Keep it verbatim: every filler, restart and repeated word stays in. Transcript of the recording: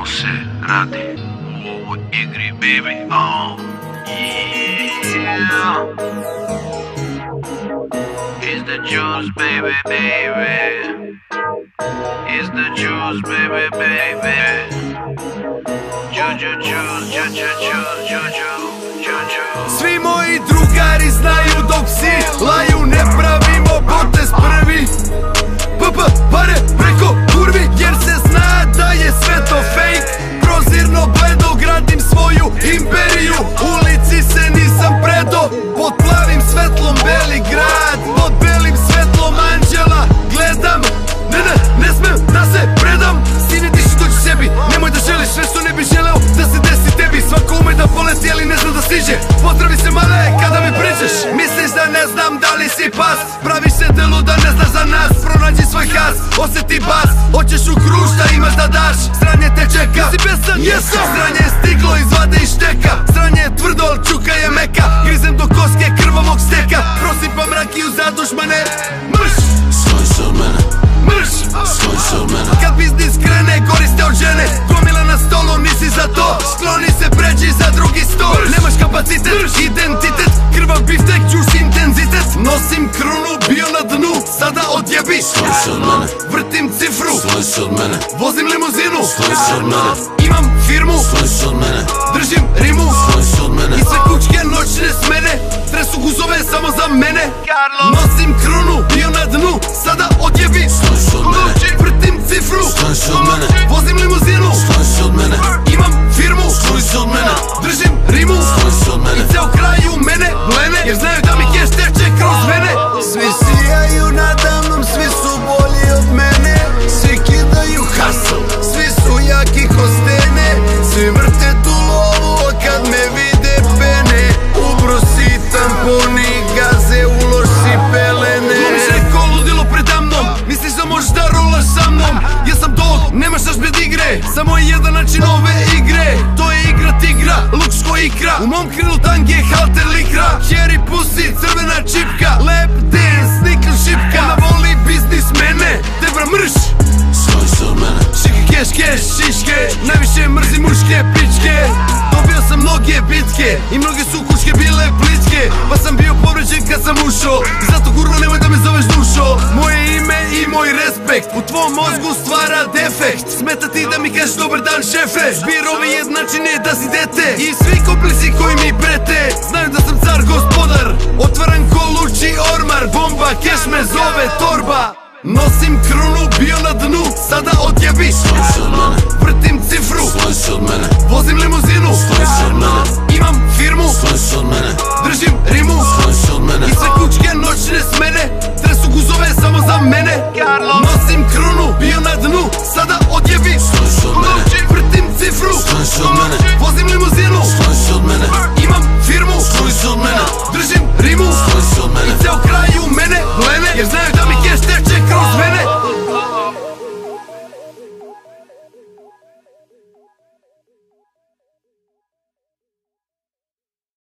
Ovo se radi u ovoj igri, baby. Oh, yeah. It's the juice, baby, baby. It's the juice, baby, baby. Juju juice, juju juice, juju, juju. Svi moji drugari znaju dok si laju, ne pravimo potez prvi. P-p, pare preko kurvi, jer se zna da je sve to fake. Prozirno bledo gradim svoju imperiju, ulici se nisam predo. Pod plavim svetlom beli grad, pod belim svetlom anđela gledam. Ne, ne, ne smem da se predam. Sine diši dođi sebi, nemoj da želiš sve što ne bi želeo da se desi tebi. Svako ume da poleti, ali ne zna da stiže. Pozdravi se male kada mi pređeš. Misliš da ne znam da li si pas, praviš se delu da ne znaš za nas. Pronađi svoj has, osjeti bas. Hoćeš u kruž da imaš da daš. Sranje te čeka, si besan? Jesam. Sranje je stiglo iz vade i šteka. Sranje je tvrdo, al čuka je meka. Grizem do koske krvavog steka. Prosipam rakiju za dušmane. Mrš, Sloj se od mene, mrš, sloj se od mene. kad biznis krene, koriste od žene. Gomila na stolu, nisi za to. Skloni se, pređi za drugi stol. Nemaš kapacitet, identitet. Krvav biftek, čuš intenzitet. Nosim krunu, bio na dnu. Sada odjebi, Sloj se od mene, vrtim cifru. sloj se od mene, Vozim limuzinu, sloj se od mene, imam firmu. sloj se od mene, Držim rimu sloj se od mene. i sve kućke noćne smene. Tresu guzove samo za mene. Nosim krunu, bio na dnu. Sada odjebi, Sloj se od mene, vrtim cifru. sloj se od mene, Vozim limuzinu, sloj se od mene, imam firmu. sloj se od mene, Držim rimu sloj se od mene. i ceo kraj u mene blene, jer znaju da mi keš teče kroz vene. Svi sijaju nadamnom, svi su bolji od mene. Svi kidaju hustle, svi su jaki ko stene. Svi vrte tu lovu, a kad me vide pene. Ubrosi tamponi, gaze u loši pelene. Glumiš neko ludilo predamnom, misliš da možeš da rolaš sa mnom. Ja sam dog, nemaš naš bez igre, samo je jedan način ove igre. To je igra tigra, lukško ikra. U mom krilu tange, halter likra. Cherry pussy, crvena čipka. Lap dance, nikl šipka. Ona voli biznis mene, te bra mrš. Sloj se od mene, Šike, keš, keš, šiške. Najviše mrzi muške pičke. Dobio sam mnoge bitke i mnoge su kućke bile plitke. Pa sam bio povređen kad sam ušao i zato kurva nemoj da me zoveš dušo. Moje ime i moj respekt u tvom mozgu stvara defekt. Smeta ti da mi kažeš dobar dan šefe. Zbirovi jednačine da si dete i svi komplisi koji mi prete znaju da sam car gospodar. Otvaram ko luči ormar, bomba, keš me zove torba. Nosim krunu, bio na dnu, sada odjebi, sloj se od mene, vrtim cifru. sloj se od mene, Vozim limuzinu, sloj se od mene, imam firmu. sloj se od mene, Držim rimu sloj se od mene, i sve kućke noćne smene. Tresu guzove samo za mene. Nosim krunu,